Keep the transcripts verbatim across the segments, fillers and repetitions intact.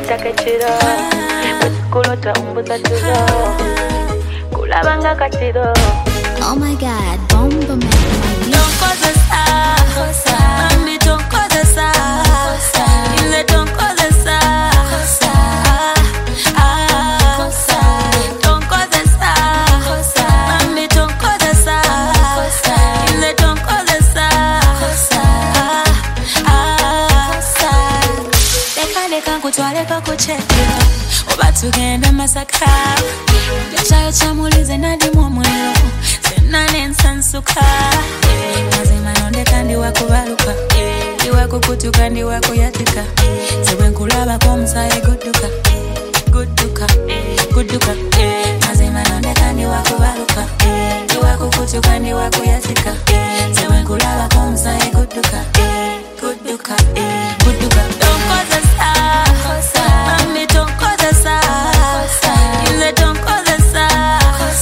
take chiro Kulota umbuza tuzo Kulabanga kachiro. Oh my god, bomba man. Don't cause a star, mami don't cause a star. Ile don't cause a star. Don't cause a star, mami don't cause a star. Ile don't cause a star. Deka deka kutwale kwa kuchekera. Oba tugende masaka. Chayo chamulize nadi mwamwelo. Nane nsansuka Nazima nonde kandi wako baluka Di wako kutu kandi wako yatika Sewe nkulaba kwa msaye guduka Guduka, guduka Nazima nonde kandi wako baluka Di wako kutu kandi wako yatika Sewe nkulaba kwa msaye guduka Guduka, guduka Don't cause a star Mami don't cause a star Ile don't cause a star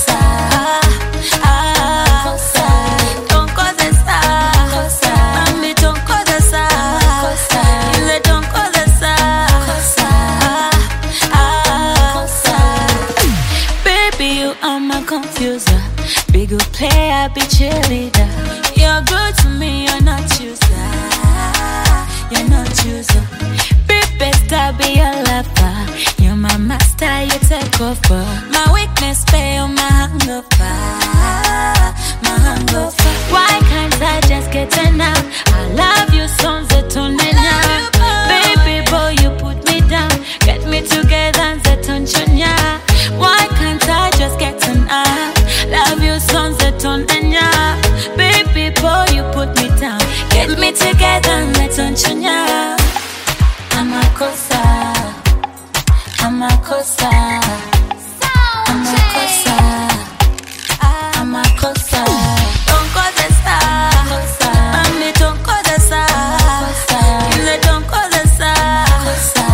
Confuser, be good player, be cheerleader. You're good to me, you're not chooser. You're not chooser. Be best, I'll be your lover. You're my master, you take over. My weakness, pay on my hangover. My hangover. Why can't I just get enough? I love you, sons that turn me down. Baby boy, you put me down. Get me together, that turn you. Why can't I just get enough? Love you, sunset on enya. Baby boy, you put me down. Get me together, let's on chanya. I'm a cosa. I'm a cosa. I'm a cosa. I'm a cosa. Don't cause a star. Mami, don't cause a star. You don't cause a star.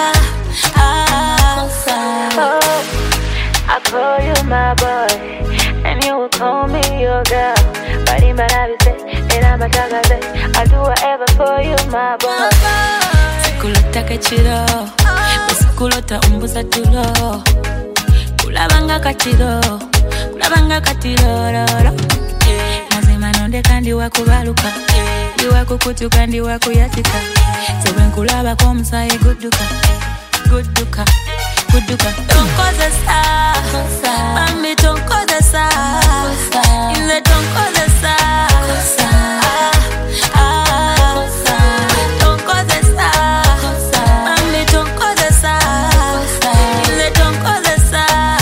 I call you my boy, and you will call me your girl. But in my life, and I'm a tagaze. I'll do whatever for you, my boy. Kulota kachiro, kulota umbuza tulo. Kulabanga kachiro, kulabanga katiro roro. Nazima nonde kandi wako baluka, di wako kutu kandi wako yatika. Sewe nkulaba kwa msaye guduka, guduka. Guduka. Don't cause a star, mami don't cause a star. Ile don't cause a star. Don't cause a star, mami don't cause a star. Ile don't cause a star.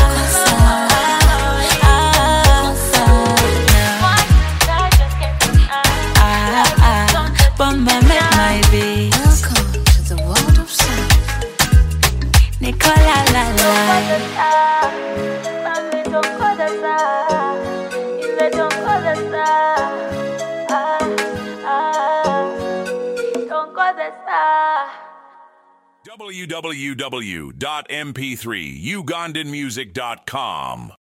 Bomba make my beat. Welcome to the world of sound. Nicola la la. Mami, don't call the star. Ile don't call the star. Ah, ah. Don't call the star. w w w dot m p three ugandan music dot com